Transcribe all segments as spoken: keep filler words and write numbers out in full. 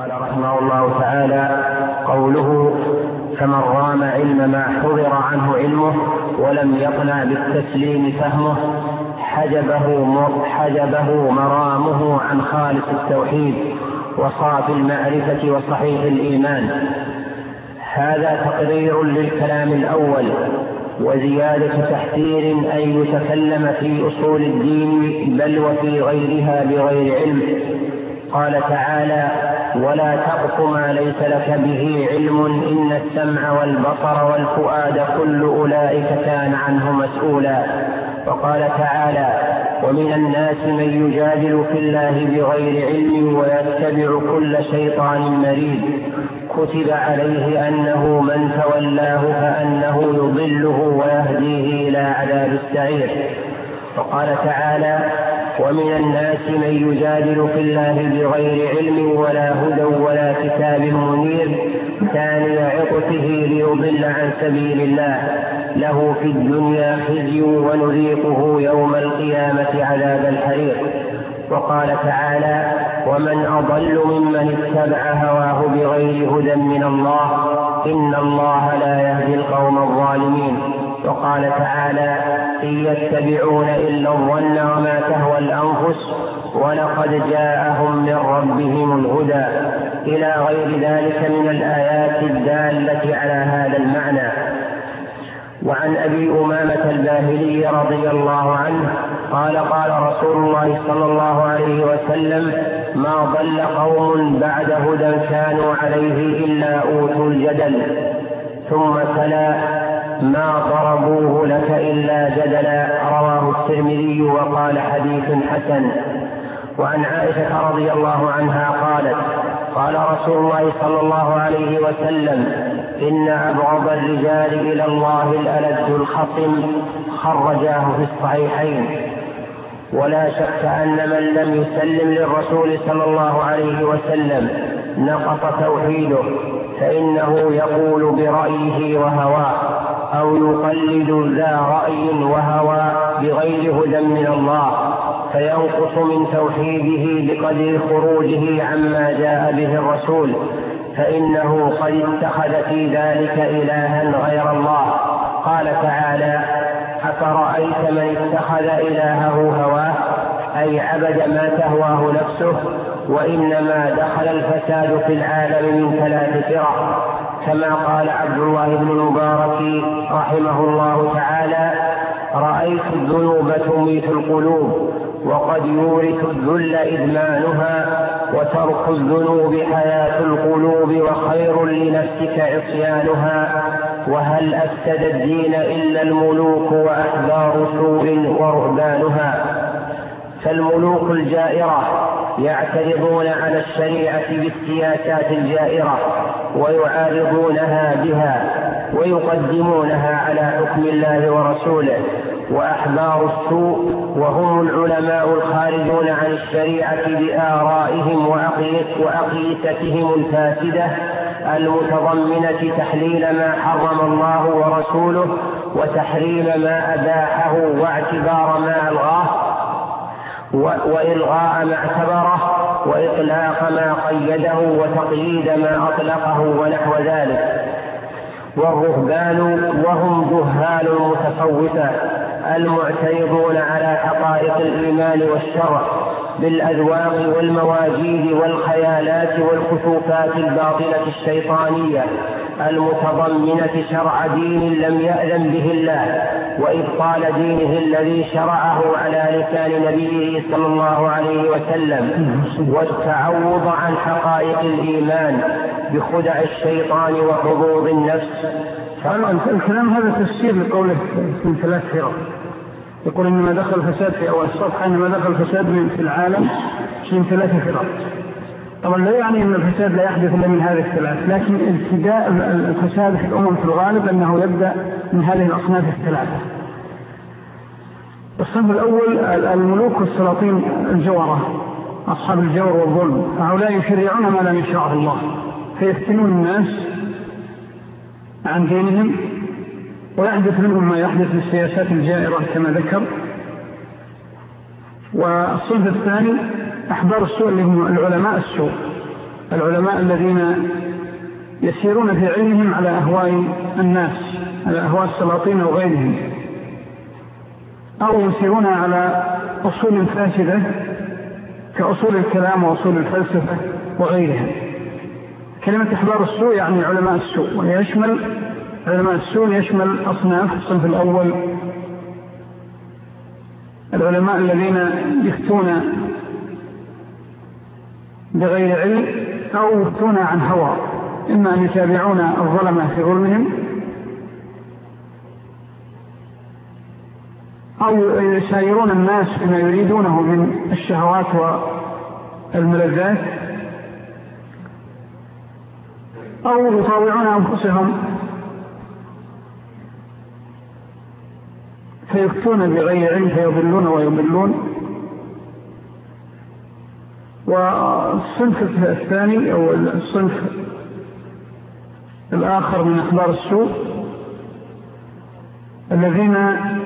قال رحمه الله تعالى: قوله فمن رام علم ما حضر عنه علمه ولم يقنع بالتسليم فهمه حجبه, حجبه مرامه عن خالص التوحيد وصافي المعرفة وصحيح الإيمان. هذا تقرير للكلام الأول وزيادة تحذير أن يتكلم في أصول الدين بل وفي غيرها بغير علم. قال تعالى: ولا تقف ما ليس لك به علم إن السمع والبصر والفؤاد كل أولئك كان عنه مسؤولا. وقال تعالى: ومن الناس من يجادل في الله بغير علم ويتبع كل شيطان مريد كتب عليه أنه من تولاه فأنه يضله ويهديه إلى عذاب السعير. وقال تعالى: ومن الناس من يجادل في الله بغير علم ولا هدى ولا كتاب منير ثاني عطفه ليضل عن سبيل الله له في الدنيا خزي ونذيقه يوم القيامة عذاب الحريق. وقال تعالى: ومن أضل ممن اتبع هواه بغير هدى من الله إن الله لا يهدي القوم الظالمين. وقال تعالى: إن يتبعون إلا الظن وما تهوى الأنفس ولقد جاءهم من ربهم الهدى إلى غير ذلك من الآيات الدالة على هذا المعنى. وعن أبي أمامة الباهلي رضي الله عنه قال: قال رسول الله صلى الله عليه وسلم: ما ضل قوم بعد هدى كانوا عليه إلا أوتوا الجدل. ثم تلا: ما ضربوه لك إلا جدلا. رواه الترمذي وقال: حديث حسن. وعن عائشة رضي الله عنها قالت: قال رسول الله صلى الله عليه وسلم: إن أبغض الرجال إلى الله الألد الخصم. خرجاه في الصحيحين. ولا شك أن من لم يسلم للرسول صلى الله عليه وسلم نقص توحيده، فإنه يقول برأيه وهواه أو يقلد ذا رأي وهوى بغير هدى من الله فينقص من توحيده بقدر خروجه عما جاء به الرسول، فإنه قد اتخذ في ذلك إلها غير الله. قال تعالى: أفرأيت من اتخذ إلهه هواه أي عبد ما تهواه نفسه. وإنما دخل الفساد في العالم من ثلاث فرق، كما قال عبد الله بن المبارك رحمه الله تعالى: رأيت الذنوب تميت القلوب وقد يورث الذل إدمانها وترك الذنوب حياة القلوب وخير لنفسك عصيانها. وهل أفسد الدين إلا الملوك وأحبار سوء ورهبانها. فالملوك الجائرة يعترضون على الشريعة بالسياسات الجائرة ويعارضونها بها ويقدمونها على حكم الله ورسوله. وأحبار السوء وهم العلماء الخارجون عن الشريعة بآرائهم وعقيدتهم الفاسدة المتضمنة تحليل ما حرم الله ورسوله وتحريم ما أباحه واعتبار ما ألغاه وإلغاء ما اعتبره وإطلاق ما قيده وتقييد ما أطلقه ونحو ذلك. والرهبان وهم جهال المتصوفة المعترضون على حقائق الإيمان والشرع بالأذواق والمواجيد والخيالات والكسوفات الباطلة الشيطانية المتضمنة شرع دين لم يأذن به الله وإبطال دينه الذي شرعه على لسان نبيه صلى الله عليه وسلم، والتعوض عن حقائق الإيمان بخدع الشيطان وحظوظ النفس. الكلام هذا تفسير لقوله من ثلاث فرق. يقول إنما دخل الفساد في أول الصفحة إنما دخل الفساد في العالم من ثلاث فرق. طبعا لا يعني أن الفساد لا يحدث إلا من هذه الثلاث، لكن ابتداء الفساد في الأمم في الغالب أنه يبدأ من هذه الأصناف الثلاثة. الصنف الأول الملوك والسلاطين الجورة أصحاب الجور والظلم، هؤلاء يشرعون ما لم يشرعه الله فيفتنون الناس عن دينهم ويحدث منهم ما يحدث بالسياسات الجائرة كما ذكر. والصنف الثاني أحبار السوء اللي هم العلماء السوء العلماء الذين يسيرون في علمهم على أهواء الناس، على أهواء السلاطين وغيرهم، أو يسيرون على أصول فاسدة كأصول الكلام وأصول الفلسفة وغيرها. كلمة أحبار السوء يعني علماء السوء، ويشمل علماء السوء يشمل أصناف. الصنف الأول العلماء الذين يفتون بغير علم أو يفتون عن هوى، إما أن يتابعون الظلمة في ظلمهم أو يسايرون الناس فيما يريدونه من الشهوات والملذات، أو يطاوعون أنفسهم فيفتون بغير علم فيضلون ويضلون. والصنف الثاني أو الصنف الآخر من أحبار السوء الذين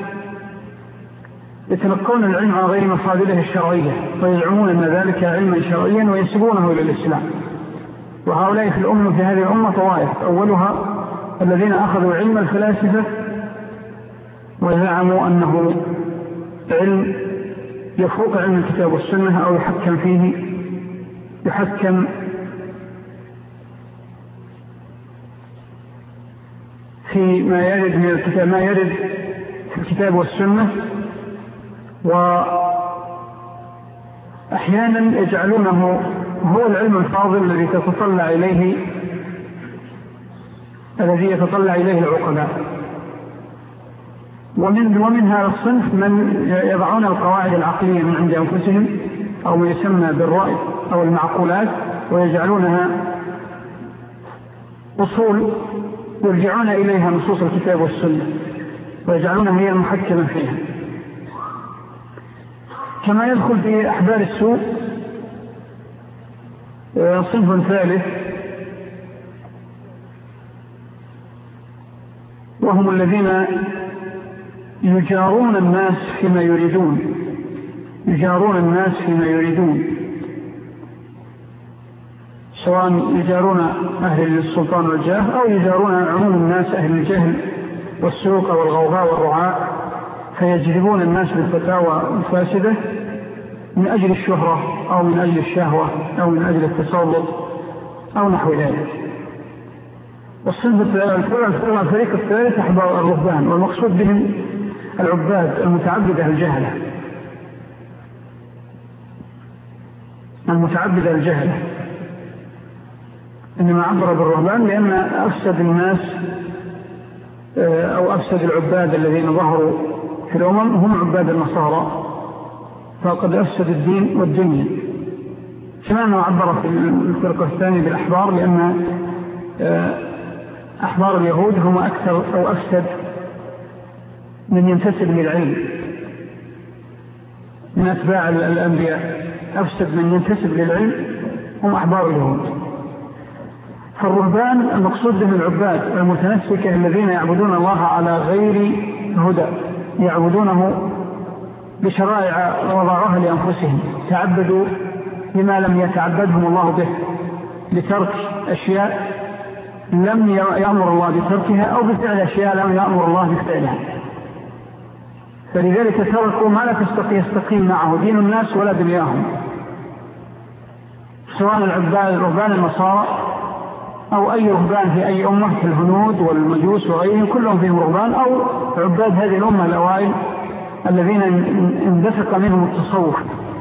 يتلقون العلم عن غير مصادره الشرعية ويزعمون أن ذلك علما شرعيا وينسبونه إلى الإسلام. وهؤلاء في الأمة في هذه الأمة طوائف، أولها الذين أخذوا علم الفلاسفة وزعموا أنه علم يفوق علم الكتاب والسنة أو يحكم فيه يحكم في ما يرد من الكتاب ما يرد في الكتاب والسنة، وأحيانا يجعلونه هو العلم الفاضل الذي تتطلع إليه الذي يتطلع إليه العقلاء. ومن ومن هذا الصنف من يضعون القواعد العقلية من عند أنفسهم أو ما يسمى بالرأي أو المعقولات ويجعلونها أصول يرجعون إليها نصوص الكتاب والسنة ويجعلونها هي المحكمة فيها. كما يدخل في أحبار السوء صنف ثالث وهم الذين يجارون الناس فيما يريدون يجارون الناس فيما يريدون سواء يجارون أهل السلطان والجاه أو يجارون عموم الناس أهل الجهل والسوق والغوغاء والرعاء، فيجذبون الناس بالفتاوى الفاسدة من أجل الشهرة أو من أجل الشهوة أو من أجل التسلط أو نحو ذلك. والصنف الفريق الثالث أحبار الرهبان، والمقصود بهم العباد المتعبدة الجهلة المتعبدة الجهلة إنما عبر بالرهبان لأن أفسد الناس أو أفسد العباد الذين ظهروا في الأمم هم عباد النصارى، فقد أفسد الدين والدنيا. كما أنه عبر في الفرقة الثانية بالأحبار لأن أحبار اليهود هم أكثر أو أفسد من ينتسب للعلم من أتباع الأنبياء، أفسد من ينتسب للعلم هم أحبار اليهود. فالرهبان المقصود بهم العباد المتنسكة الذين يعبدون الله على غير هدى، يعبدونه بشرائع وضعوها لأنفسهم، تعبدوا بما لم يتعبدهم الله به، لترك أشياء لم يأمر الله بتركها أو بفعل أشياء لم يأمر الله بفعلها، فلذلك تركوا ما لا يستقيم معه دين الناس ولا دنياهم، سواء العباد الرهبان النصارى أو أي رهبان في أي أمة في الهنود والمجوس وغيرهم كلهم فيهم رهبان، أو عباد هذه الأمة الأوائل الذين اندفق منهم التصوف،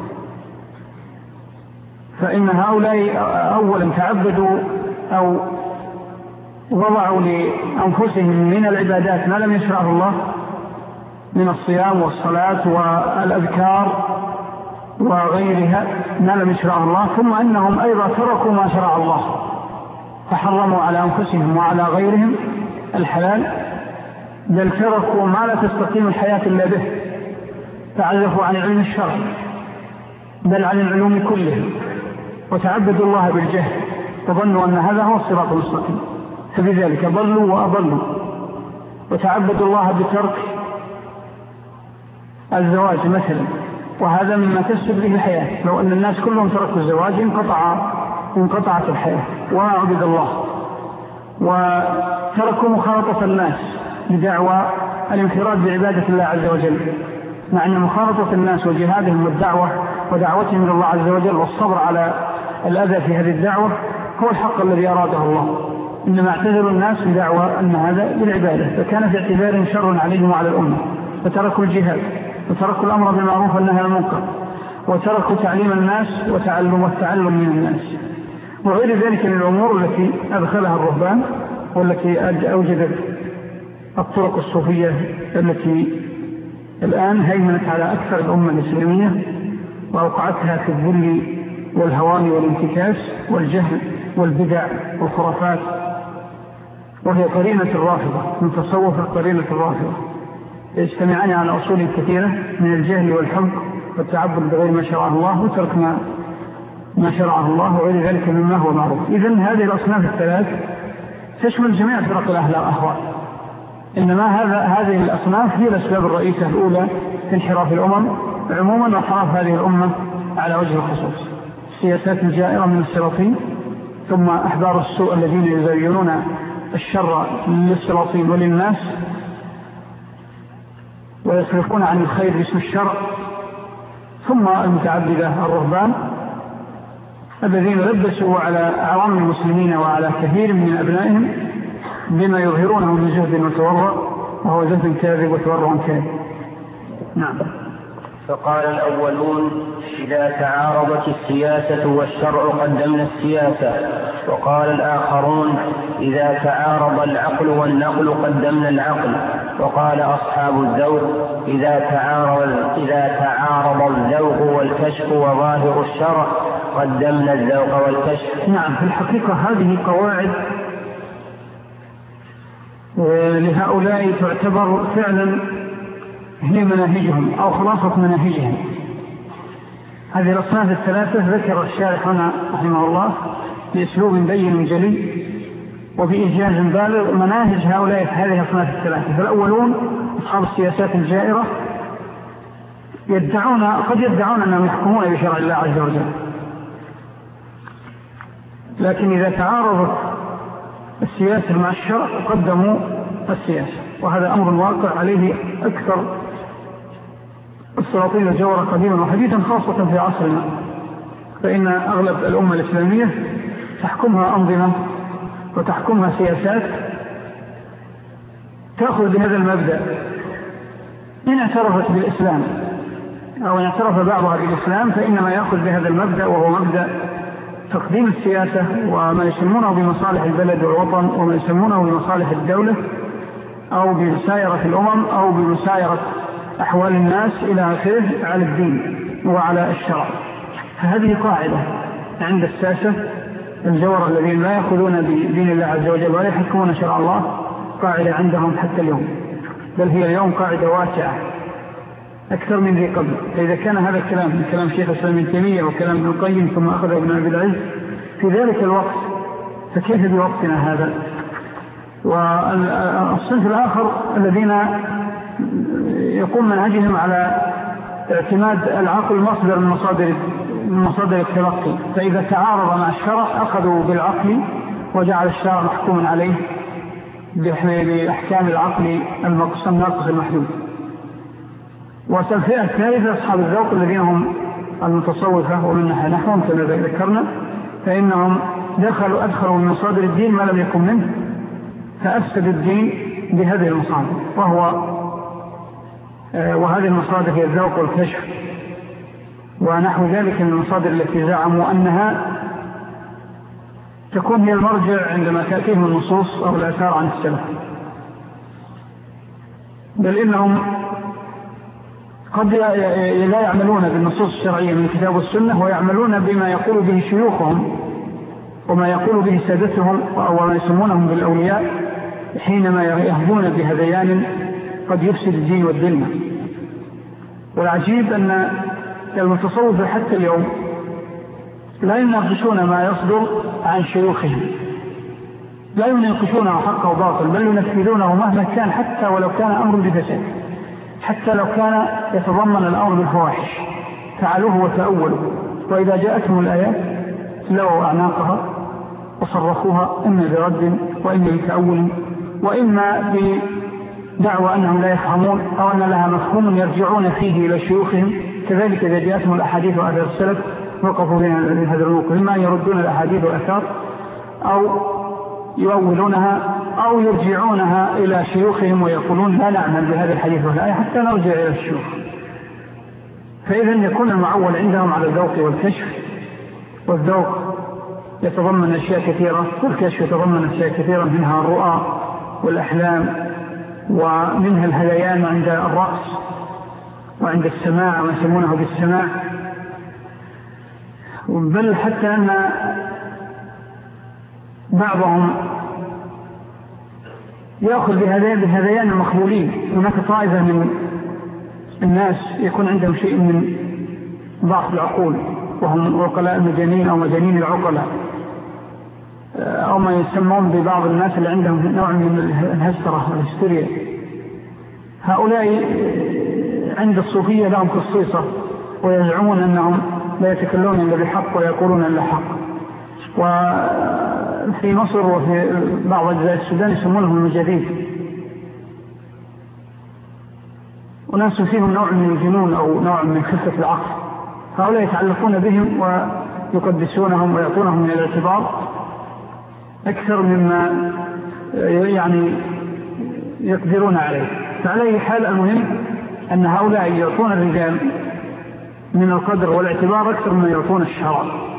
فإن هؤلاء أولا تعبدوا أو وضعوا لأنفسهم من العبادات ما لم يشرعه الله من الصيام والصلاة والأذكار وغيرها ما لم يشرعه الله، ثم أنهم أيضا تركوا ما شرع الله فحرموا على أنفسهم وعلى غيرهم الحلال، بل تركوا ما لا تستقيم الحياة إلا به، تعرفوا عن علم الشرع بل عن العلوم كلها، وتعبدوا الله بالجهل وظنوا أن هذا هو الصراط المستقيم، فبذلك ضلوا وأضلوا. وتعبدوا الله بترك الزواج مثلا، وهذا مما تسبب به الحياة، لو أن الناس كلهم تركوا الزواج انقطع انقطعت الحياة وما عبد الله، وتركوا مخالطة الناس بدعوى الانفراد بعبادة الله عز وجل، مع أن مخالطة الناس وجهادهم والدعوة ودعوتهم إلى الله عز وجل والصبر على الأذى في هذه الدعوة هو الحق الذي أراده الله، إنما اعتذروا الناس بدعوى أن هذا بالعبادة، فكان في اعتبار شر عليهم وعلى الأمة، فتركوا الجهاد وتركوا الأمر بالمعروف والنهي عن المنكر وتركوا تعليم الناس وتعلم والتعلم من الناس وغير ذلك من الأمور التي أدخلها الرهبان والتي أوجدت الطرق الصوفية التي الآن هيمنت على أكثر الأمة الإسلامية وأوقعتها في الذل والهوان والانتكاس والجهل والبدع والخرافات، وهي قرينة الرافضة من تصوف قرينة الرافضة، يجتمعان على أصول كثيرة من الجهل والحمق والتعبد بغير ما شرعه الله وترك ما, ما شرعه الله وغير ذلك مما هو معروف. إذن هذه الأصناف الثلاث تشمل جميع فرق الأهواء، إنما هذا هذه الأصناف هي الأسباب الرئيسة الأولى في انحراف الأمم عموما وانحراف هذه الأمة على وجه الخصوص. السياسات الجائرة من السلاطين، ثم أحبار السوء الذين يزينون الشر للسلاطين وللناس ويصرفون عن الخير باسم الشر، ثم المتعبدة الرهبان الذين لبسوا على أعوام المسلمين وعلى كثير من أبنائهم بما يظهرونه من جهد وتورع، وهو جهد كاذب وتورع كاذب. نعم. فقال الأولون: إذا تعارضت السياسة والشرع قدمنا السياسة. وقال الآخرون: إذا تعارض العقل والنقل قدمنا العقل. وقال أصحاب الذوق: إذا تعارض, إذا تعارض الذوق والكشف وظاهر الشرع قدمنا الذوق والكشف. نعم، في الحقيقة هذه قواعد لهؤلاء تعتبر فعلا هي مناهجهم أو خلاصة مناهجهم. هذه الأصناف الثلاثة ذكر الشارح هنا رحمه الله بأسلوب بين جلي وبإيجاز بالغ مناهج هؤلاء في هذه الأصناف الثلاثة. فالأولون أصحاب السياسات الجائرة يدعون قد يدعون أنهم يحكمون بشرع الله عز وجل، لكن إذا تعارضت السياسة مع الشرع قدموا السياسة، وهذا أمر واقع عليه أكثر السلاطين الجورة قديما وحديثا، خاصة في عصرنا، فإن أغلب الأمة الإسلامية تحكمها أنظمة وتحكمها سياسات تأخذ بهذا المبدأ. إن اعترفت بالإسلام أو إن اعترف بعضها بالإسلام فإنما يأخذ بهذا المبدأ، وهو مبدأ تقديم السياسة وما يسمونه بمصالح البلد والوطن وما يسمونه بمصالح الدولة أو بمسايرة الأمم أو بمسايرة أحوال الناس إلى آخره على الدين وعلى الشرع. فهذه قاعدة عند الساسة الجورة الذين لا يأخذون بدين الله عز وجل ولا يحكمون شرع الله، قاعدة عندهم حتى اليوم، بل هي اليوم قاعدة واسعة أكثر من ذي قبل. فإذا كان هذا الكلام من كلام شيخ الإسلام ابن تيمية وكلام ابن القيم ثم أخذ ابن أبي العز في ذلك الوقت، فكيف بوقتنا هذا؟ والصنف الآخر الذين يقوم منهجهم على اعتماد العقل مصدر من مصادر من مصادر التلقي، فإذا تعارض مع الشرع أخذوا بالعقل وجعل الشرع محكوما عليه بأحكام العقل الناقص المحدود. والفئة الثالثة أصحاب الذوق الذين هم المتصوفة ومن نحوهم كما ذكرنا، فإنهم دخلوا أدخلوا من مصادر الدين ما لم يكن منه، فأفسد الدين بهذه المصادر، وهو آه وهذه المصادر هي الذوق والكشف ونحو ذلك من المصادر التي زعموا أنها تكون هي المرجع عندما تأتيهم النصوص أو الآثار عن السلف، بل إنهم قد لا يعملون بالنصوص الشرعية من الكتاب والسنة ويعملون بما يقول به شيوخهم وما يقول به سادتهم أو ما يسمونهم بالأولياء، حينما يهبون بهذيان قد يفسد الدين والدنيا. والعجيب أن المتصوفة حتى اليوم لا يناقشون ما يصدر عن شيوخهم، لا يناقشونه حق وباطل، بل ينفذونه مهما كان، حتى ولو كان أمر بفساد، حتى لو كان يتضمن الأمر بالفواحش فعلوه وتأولوا. وإذا جاءتهم الآيات لو أعناقها وصرفوها إما برد وإما بتأول وإما بدعوى أنهم لا يفهمون أو أن لها مفهوم يرجعون فيه إلى شيوخهم. كذلك إذا جاءتهم الأحاديث وأثر السلف وقفوا بين هذا الموقف، إما يردون الأحاديث والأثار أو يؤولونها أو يرجعونها إلى شيوخهم ويقولون لا نعمل بهذا الحديث والآية حتى نرجع إلى الشيوخ. فإذا يكون المعول عندهم على الذوق والكشف، والذوق يتضمن أشياء كثيرة والكشف يتضمن أشياء كثيرة، منها الرؤى والأحلام ومنها الهذيان عند الرأس وعند السماع ما يسمونه بالسماع، بل حتى أن بعضهم يأخذ بهذيان المخبولين. هناك طائفة من الناس يكون عندهم شيء من ضعف العقول وهم عقلاء المجانين أو مجانين العقلاء، أو ما يسمون ببعض الناس اللي عندهم نوع من الهسترة والهستيريا. هؤلاء عند الصوفية لهم خصيصة ويزعمون أنهم لا يتكلمون إلا بحق ويقولون إلا حق. وفي مصر وفي بعض أجزاء السودان يسمونهم المجاديد، وناس فيهم نوع من الجنون أو نوع من خفة العقل. هؤلاء يتعلقون بهم ويقدسونهم ويعطونهم من الاعتبار أكثر مما يعني يقدرون عليه. فعلى أي حال المهم أن هؤلاء يعطون الرجال من القدر والاعتبار أكثر مما يعطون الشرع.